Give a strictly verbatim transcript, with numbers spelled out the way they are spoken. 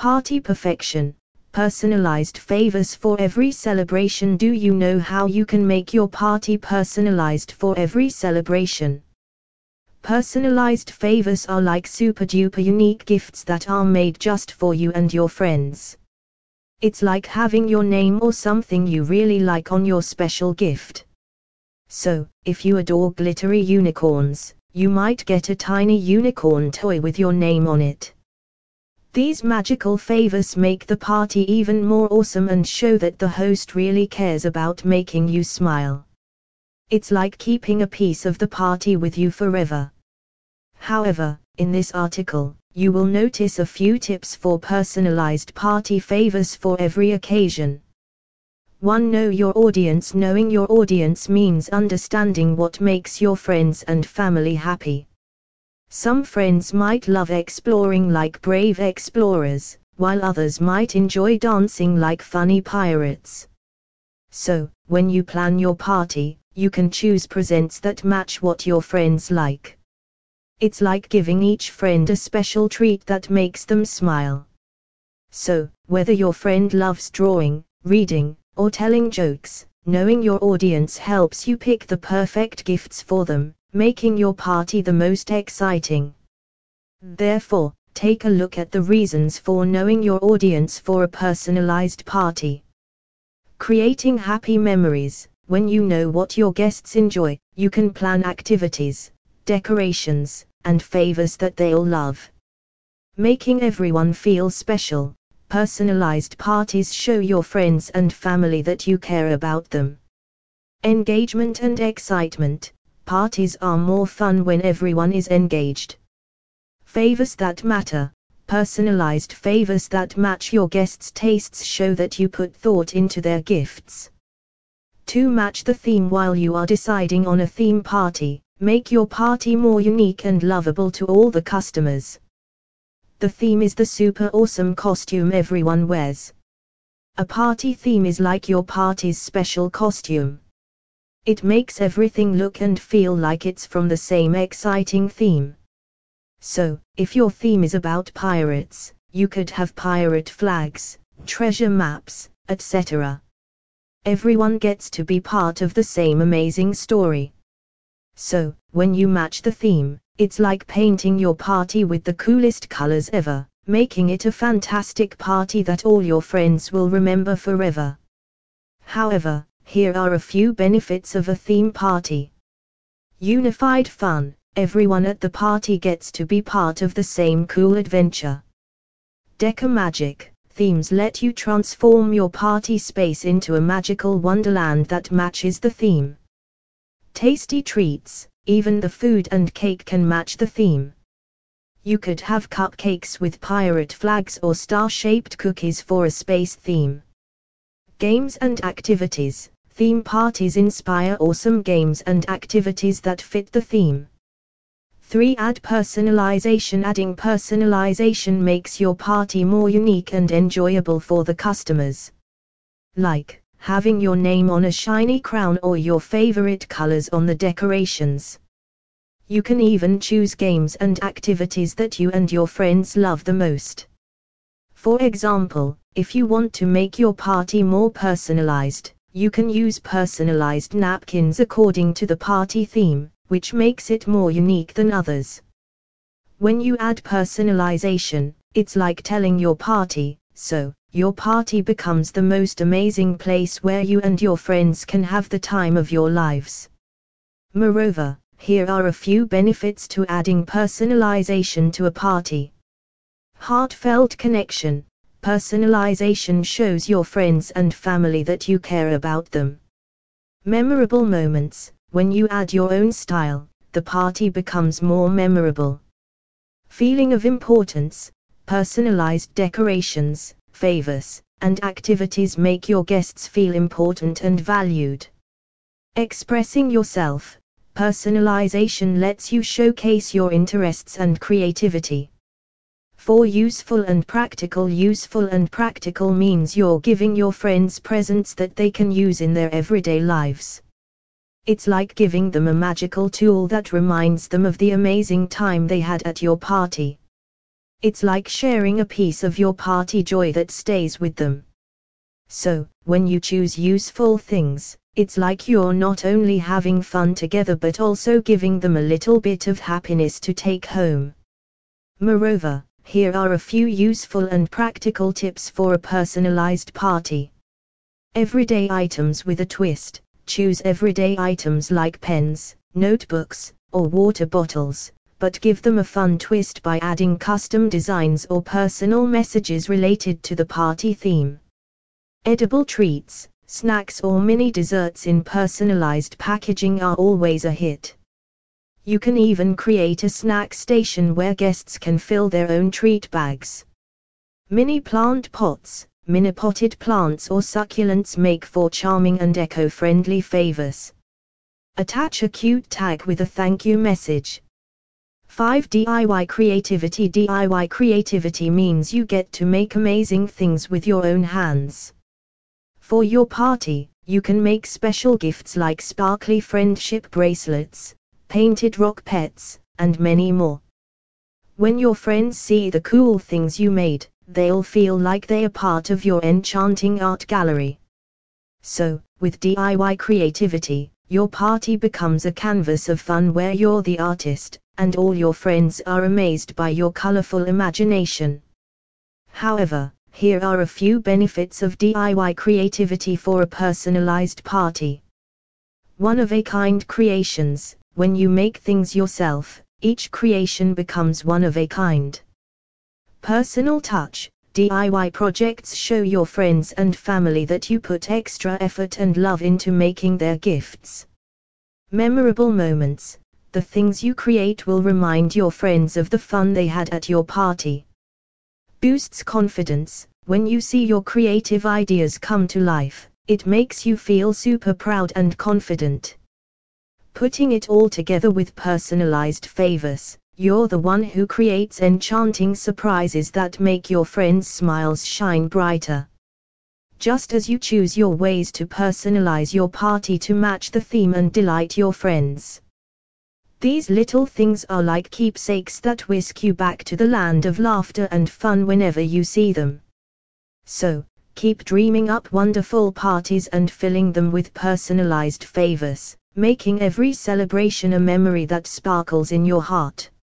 Party perfection. Personalized favors for every celebration. Do you know how you can make your party personalized for every celebration? Personalized favors are like super duper unique gifts that are made just for you and your friends. It's like having your name or something you really like on your special gift. So, if you adore glittery unicorns, you might get a tiny unicorn toy with your name on it. These magical favors make the party even more awesome and show that the host really cares about making you smile. It's like keeping a piece of the party with you forever. However, in this article, you will notice a few tips for personalized party favors for every occasion. one Know your audience. Knowing your audience means understanding what makes your friends and family happy. Some friends might love exploring like brave explorers, while others might enjoy dancing like funny pirates. So, when you plan your party, you can choose presents that match what your friends like. It's like giving each friend a special treat that makes them smile. So, whether your friend loves drawing, reading, or telling jokes, knowing your audience helps you pick the perfect gifts for them, making your party the most exciting. Therefore, take a look at the reasons for knowing your audience for a personalized party. Creating happy memories. When you know what your guests enjoy, you can plan activities, decorations, and favors that they'll love. Making everyone feel special. Personalized parties show your friends and family that you care about them. Engagement and excitement. Parties are more fun when everyone is engaged. Favors that matter. Personalized favors that match your guests' tastes show that you put thought into their gifts. To match the theme. While you are deciding on a theme party, make your party more unique and lovable to all the customers. The theme is the super awesome costume everyone wears. A party theme is like your party's special costume. It makes everything look and feel like it's from the same exciting theme. So, if your theme is about pirates, you could have pirate flags, treasure maps, et cetera. Everyone gets to be part of the same amazing story. So, when you match the theme, it's like painting your party with the coolest colors ever, making it a fantastic party that all your friends will remember forever. However, here are a few benefits of a theme party. Unified fun. Everyone at the party gets to be part of the same cool adventure. Decor magic. Themes let you transform your party space into a magical wonderland that matches the theme. Tasty treats. Even the food and cake can match the theme. You could have cupcakes with pirate flags or star-shaped cookies for a space theme. Games and activities. Theme parties inspire awesome games and activities that fit the theme. three Add personalization. Adding personalization makes your party more unique and enjoyable for the customers. Like having your name on a shiny crown or your favorite colors on the decorations. You can even choose games and activities that you and your friends love the most. For example, if you want to make your party more personalized, you can use personalized napkins according to the party theme, which makes it more unique than others. When you add personalization, it's like telling your party, so, your party becomes the most amazing place where you and your friends can have the time of your lives. Moreover, here are a few benefits to adding personalization to a party. Heartfelt connection. Personalization shows your friends and family that you care about them. Memorable moments. When you add your own style, the party becomes more memorable. Feeling of importance. Personalized decorations, favors, and activities make your guests feel important and valued. Expressing yourself. Personalization lets you showcase your interests and creativity. For useful and practical. Useful and practical means you're giving your friends presents that they can use in their everyday lives. It's like giving them a magical tool that reminds them of the amazing time they had at your party. It's like sharing a piece of your party joy that stays with them. So, when you choose useful things, it's like you're not only having fun together but also giving them a little bit of happiness to take home. Moreover, here are a few useful and practical tips for a personalized party. Everyday items with a twist. Choose everyday items like pens, notebooks, or water bottles, but give them a fun twist by adding custom designs or personal messages related to the party theme. Edible treats, snacks or mini desserts in personalized packaging are always a hit. You can even create a snack station where guests can fill their own treat bags. Mini plant pots, mini potted plants or succulents make for charming and eco-friendly favors. Attach a cute tag with a thank you message. five D I Y creativity. D I Y creativity means you get to make amazing things with your own hands. For your party, you can make special gifts like sparkly friendship bracelets, painted rock pets, and many more. When your friends see the cool things you made, they'll feel like they are part of your enchanting art gallery. So, with D I Y creativity, your party becomes a canvas of fun where you're the artist, and all your friends are amazed by your colorful imagination. However, here are a few benefits of D I Y creativity for a personalized party. One-of-a-kind creations. When you make things yourself, each creation becomes one of a kind. Personal touch. D I Y projects show your friends and family that you put extra effort and love into making their gifts. Memorable moments. The things you create will remind your friends of the fun they had at your party. Boosts confidence. When you see your creative ideas come to life, it makes you feel super proud and confident. Putting it all together with personalized favors. You're the one who creates enchanting surprises that make your friends' smiles shine brighter. Just as you choose your ways to personalize your party to match the theme and delight your friends. These little things are like keepsakes that whisk you back to the land of laughter and fun whenever you see them. So, keep dreaming up wonderful parties and filling them with personalized favors, making every celebration a memory that sparkles in your heart.